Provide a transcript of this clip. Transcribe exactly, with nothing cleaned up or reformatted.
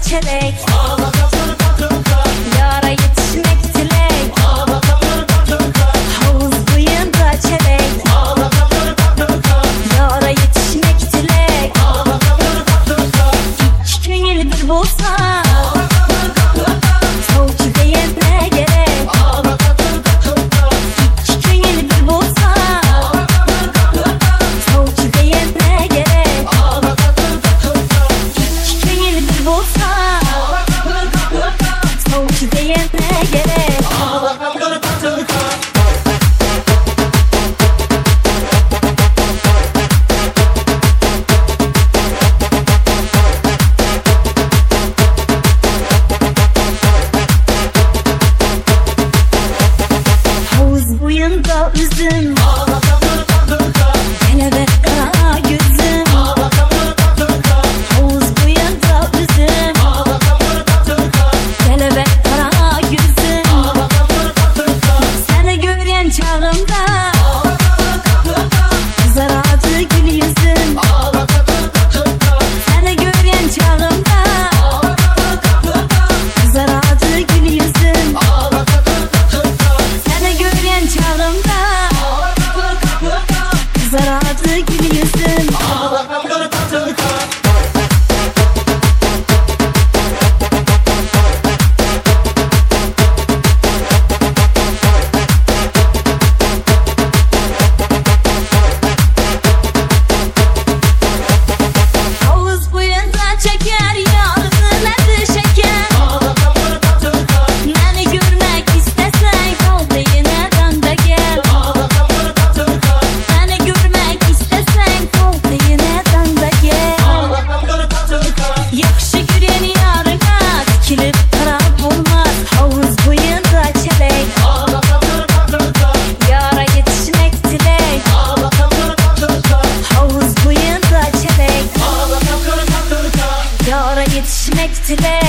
çelek. Yara yetişmek dilek. Havuz buyunda çelek. Yara yetişmek dilek. İki köngül bir bulsa tavuk değene gerek. İki köngül bir bulsa tavuk değene gerek. İki köngül bir bulsa tavuk değene gerek. Havuz buyunda üzüm, kelebek kara gözüm. Havuz buyunda üzüm, kelebek kara gözüm. Seni gören çağımda kızardı gül yüzüm. Seni gören çağımda kızardı gül yüzüm. Seni gören çağımda kızardı gül yüzüm. Havuz buyunda çeker yarısın adı şeker. Beni görmek istesen kal değineden de gel. Beni görmek istesen kal değineden de gel. Yaxşı gören yarına tikilip taraf olmaz. Havuz buyunda çelek. Yara yetişmek dilek. Havuz buyunda çelek. Yara yetişmek dilek.